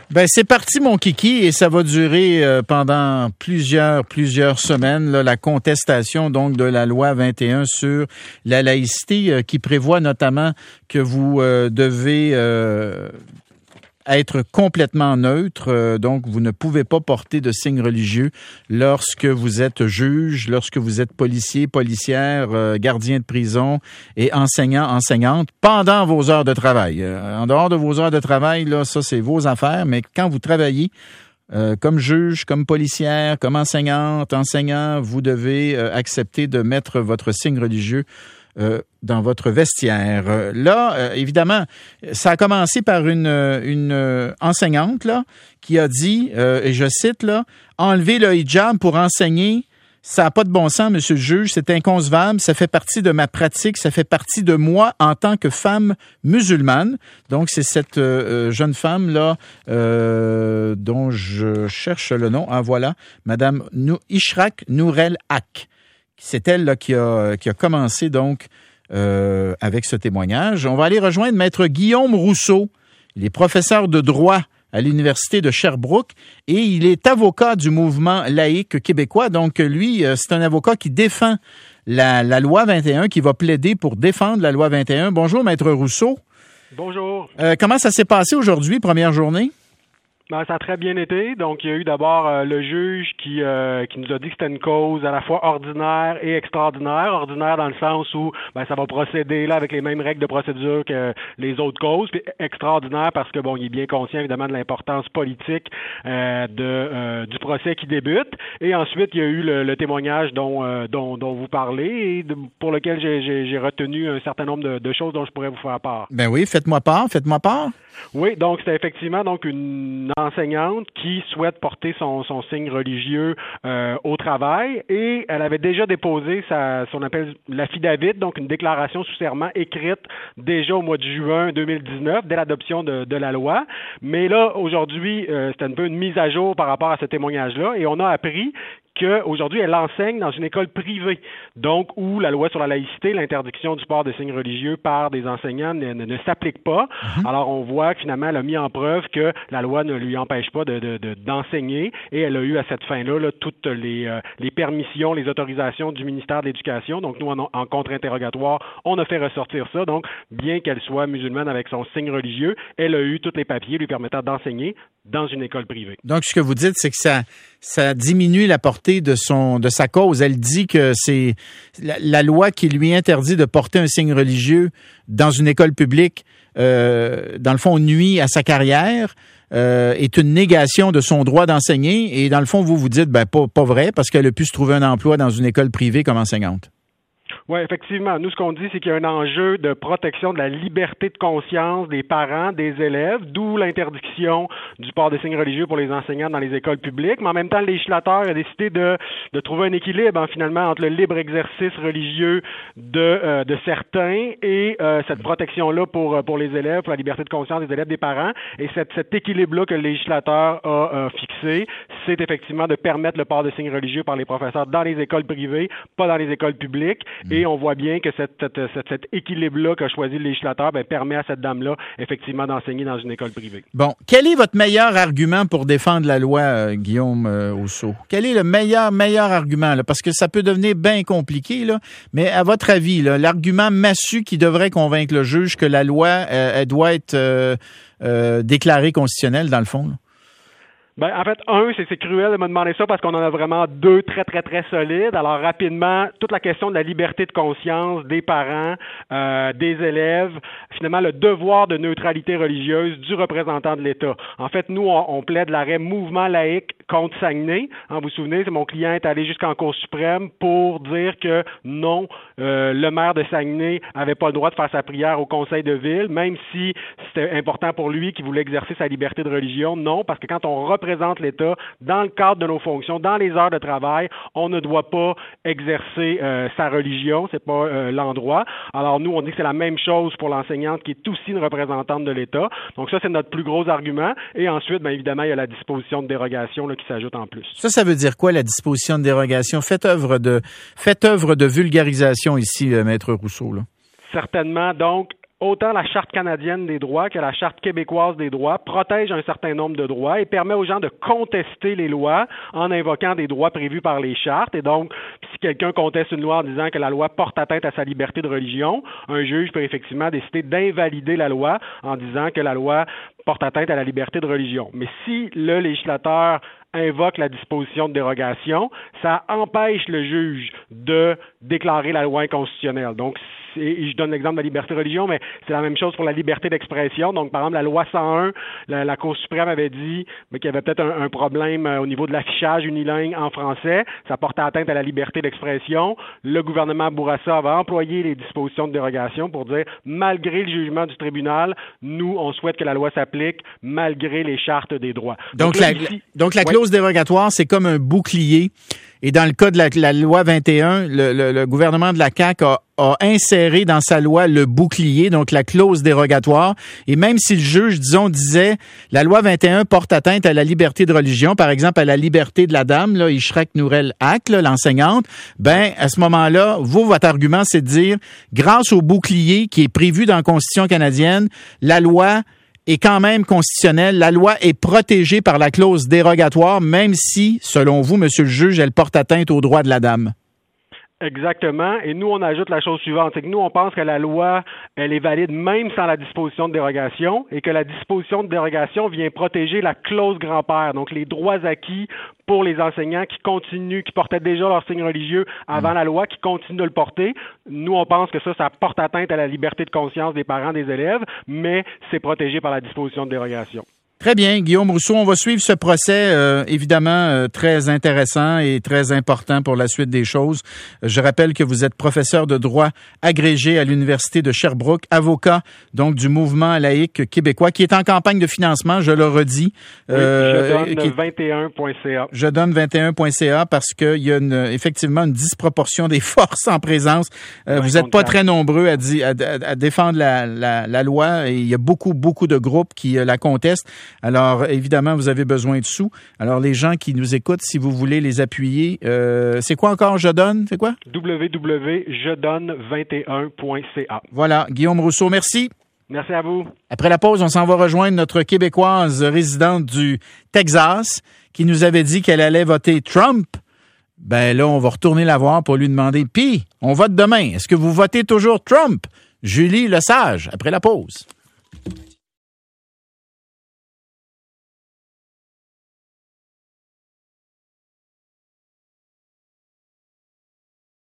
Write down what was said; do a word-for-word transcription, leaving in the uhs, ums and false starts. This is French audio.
Ben c'est parti mon kiki et ça va durer euh, pendant plusieurs plusieurs semaines là, la contestation donc de la loi vingt et un sur la laïcité euh, qui prévoit notamment que vous euh, devez euh, être complètement neutre, euh, donc vous ne pouvez pas porter de signes religieux lorsque vous êtes juge, lorsque vous êtes policier, policière, euh, gardien de prison et enseignant, enseignante pendant vos heures de travail. Euh, en dehors de vos heures de travail, là, ça c'est vos affaires, mais quand vous travaillez euh, comme juge, comme policière, comme enseignante, enseignant, vous devez euh, accepter de mettre votre signe religieux Euh, dans votre vestiaire. Euh, là, euh, évidemment, ça a commencé par une, une euh, enseignante là qui a dit, euh, et je cite, là, « Enlever le hijab pour enseigner, ça n'a pas de bon sens, monsieur le juge, c'est inconcevable, ça fait partie de ma pratique, ça fait partie de moi en tant que femme musulmane. » Donc, c'est cette euh, jeune femme-là euh, dont je cherche le nom. Ah, voilà, Madame nou- Ishrak Nourel Haq. C'est elle là, qui, a, qui a commencé donc euh, avec ce témoignage. On va aller rejoindre Maître Guillaume Rousseau. Il est professeur de droit à l'Université de Sherbrooke et il est avocat du mouvement laïque québécois. Donc, lui, c'est un avocat qui défend la, la loi vingt et un, qui va plaider pour défendre la loi vingt et un. Bonjour, Maître Rousseau. Bonjour. Euh, comment ça s'est passé aujourd'hui, première journée? Ben, ça a très bien été. Donc, il y a eu d'abord euh, le juge qui euh, qui nous a dit que c'était une cause à la fois ordinaire et extraordinaire. Ordinaire dans le sens où ben, ça va procéder là avec les mêmes règles de procédure que les autres causes. Puis extraordinaire parce que bon, il est bien conscient évidemment de l'importance politique euh, de euh, du procès qui débute. Et ensuite, il y a eu le, le témoignage dont, euh, dont dont vous parlez et de, pour lequel j'ai, j'ai j'ai retenu un certain nombre de, de choses dont je pourrais vous faire part. Ben oui, faites-moi part, faites-moi part. Oui, donc c'était effectivement donc une enseignante qui souhaite porter son, son signe religieux euh, au travail et elle avait déjà déposé sa, son appel l'affidavit, donc une déclaration sous serment écrite déjà au mois de juin deux mille dix-neuf, dès l'adoption de, de la loi. Mais là, aujourd'hui, euh, c'était un peu une mise à jour par rapport à ce témoignage-là et on a appris qu'aujourd'hui, elle enseigne dans une école privée, donc où la loi sur la laïcité, l'interdiction du port de signes religieux par des enseignants ne, ne, ne s'applique pas. Mm-hmm. Alors, on voit que finalement, elle a mis en preuve que la loi ne lui empêche pas de, de, de, d'enseigner et elle a eu à cette fin-là là, toutes les, euh, les permissions, les autorisations du ministère de l'Éducation. Donc, nous, en, en contre-interrogatoire, on a fait ressortir ça. Donc, bien qu'elle soit musulmane avec son signe religieux, elle a eu tous les papiers lui permettant d'enseigner dans une école privée. Donc, ce que vous dites, c'est que ça, ça diminue la portée de son, de sa cause. Elle dit que c'est la, la loi qui lui interdit de porter un signe religieux dans une école publique, euh, dans le fond, nuit à sa carrière, euh, est une négation de son droit d'enseigner. Et dans le fond, vous vous dites, ben, pas, pas vrai, parce qu'elle a pu se trouver un emploi dans une école privée comme enseignante. Oui, effectivement. Nous, ce qu'on dit, c'est qu'il y a un enjeu de protection de la liberté de conscience des parents, des élèves, d'où l'interdiction du port de signes religieux pour les enseignants dans les écoles publiques. Mais en même temps, le législateur a décidé de, de trouver un équilibre, hein, finalement, entre le libre exercice religieux de, euh, de certains et euh, cette protection-là pour, pour les élèves, pour la liberté de conscience des élèves, des parents. Et cette, cet équilibre-là que le législateur a euh, fixé, c'est effectivement de permettre le port de signes religieux par les professeurs dans les écoles privées, pas dans les écoles publiques. Et on voit bien que cette, cette, cette, cet équilibre-là qu'a choisi le législateur ben, permet à cette dame-là, effectivement, d'enseigner dans une école privée. Bon. Quel est votre meilleur argument pour défendre la loi, euh, Guillaume euh, Rousseau? Quel est le meilleur, meilleur argument? Là? Parce que ça peut devenir bien compliqué, là. Mais à votre avis, là, l'argument massu qui devrait convaincre le juge que la loi, euh, elle doit être euh, euh, déclarée constitutionnelle, dans le fond, là? Ben, en fait, un, c'est, c'est cruel de me demander ça parce qu'on en a vraiment deux très, très, très solides. Alors, rapidement, toute la question de la liberté de conscience des parents, euh, des élèves, finalement, le devoir de neutralité religieuse du représentant de l'État. En fait, nous, on, on plaide l'arrêt mouvement laïque contre Saguenay. Hein, vous vous souvenez, c'est mon client est allé jusqu'en Cour suprême pour dire que non, euh, le maire de Saguenay avait pas le droit de faire sa prière au conseil de ville, même si c'était important pour lui qu'il voulait exercer sa liberté de religion. Non, parce que quand on représente représente l'État dans le cadre de nos fonctions, dans les heures de travail, on ne doit pas exercer euh, sa religion, c'est pas euh, l'endroit. Alors nous, on dit que c'est la même chose pour l'enseignante qui est aussi une représentante de l'État. Donc ça, c'est notre plus gros argument. Et ensuite, bien évidemment, il y a la disposition de dérogation là, qui s'ajoute en plus. Ça, ça veut dire quoi, la disposition de dérogation? Faites œuvre de, faites œuvre de vulgarisation ici, euh, Maître Rousseau, là. Certainement. Donc, autant la Charte canadienne des droits que la Charte québécoise des droits protège un certain nombre de droits et permet aux gens de contester les lois en invoquant des droits prévus par les chartes. Et donc, si quelqu'un conteste une loi en disant que la loi porte atteinte à sa liberté de religion, un juge peut effectivement décider d'invalider la loi en disant que la loi porte atteinte à la liberté de religion. Mais si le législateur invoque la disposition de dérogation, ça empêche le juge de déclarer la loi inconstitutionnelle. Donc, et je donne l'exemple de la liberté de religion, mais c'est la même chose pour la liberté d'expression. Donc, par exemple, la loi cent un, la, la Cour suprême avait dit mais qu'il y avait peut-être un, un problème euh, au niveau de l'affichage unilingue en français. Ça portait atteinte à la liberté d'expression. Le gouvernement Bourassa va employer les dispositions de dérogation pour dire, malgré le jugement du tribunal, nous, on souhaite que la loi s'applique malgré les chartes des droits. Donc, donc la, ici, donc la clause ouais. dérogatoire, c'est comme un bouclier. Et dans le cas de la, la loi vingt et un, le, le, le gouvernement de la C A Q a, a inséré dans sa loi le bouclier, donc la clause dérogatoire. Et même si le juge, disons, disait la loi vingt et un porte atteinte à la liberté de religion, par exemple à la liberté de la dame, là, Ishraq Nourel Haq, là, l'enseignante, ben à ce moment-là, vous, votre argument, c'est de dire, grâce au bouclier qui est prévu dans la Constitution canadienne, la loi est quand même constitutionnelle. La loi est protégée par la clause dérogatoire, même si, selon vous, monsieur le juge, elle porte atteinte aux droits de la dame. Exactement. Et nous, on ajoute la chose suivante, c'est que nous, on pense que la loi, elle est valide même sans la disposition de dérogation et que la disposition de dérogation vient protéger la clause grand-père, donc les droits acquis pour les enseignants qui continuent, qui portaient déjà leur signe religieux avant mmh. la loi, qui continuent de le porter. Nous, on pense que ça, ça porte atteinte à la liberté de conscience des parents, des élèves, mais c'est protégé par la disposition de dérogation. Très bien, Guillaume Rousseau, on va suivre ce procès, euh, évidemment euh, très intéressant et très important pour la suite des choses. Je rappelle que vous êtes professeur de droit agrégé à l'Université de Sherbrooke, avocat donc du mouvement laïque québécois, qui est en campagne de financement, je le redis. Euh, oui, je donne vingt et un point c a. Je donne vingt et un point c a parce qu'il y a une, effectivement une disproportion des forces en présence. Euh, vous n'êtes pas très nombreux à, di, à, à défendre la, la, la loi et il y a beaucoup, beaucoup de groupes qui euh, la contestent. Alors, évidemment, vous avez besoin de sous. Alors, les gens qui nous écoutent, si vous voulez les appuyer, euh, c'est quoi encore, Je donne? C'est quoi? w w w point je donne vingt et un point c a. Voilà. Guillaume Rousseau, merci. Merci à vous. Après la pause, on s'en va rejoindre notre Québécoise résidente du Texas qui nous avait dit qu'elle allait voter Trump. Ben là, on va retourner la voir pour lui demander, puis, on vote demain. Est-ce que vous votez toujours Trump? Julie Lesage, après la pause.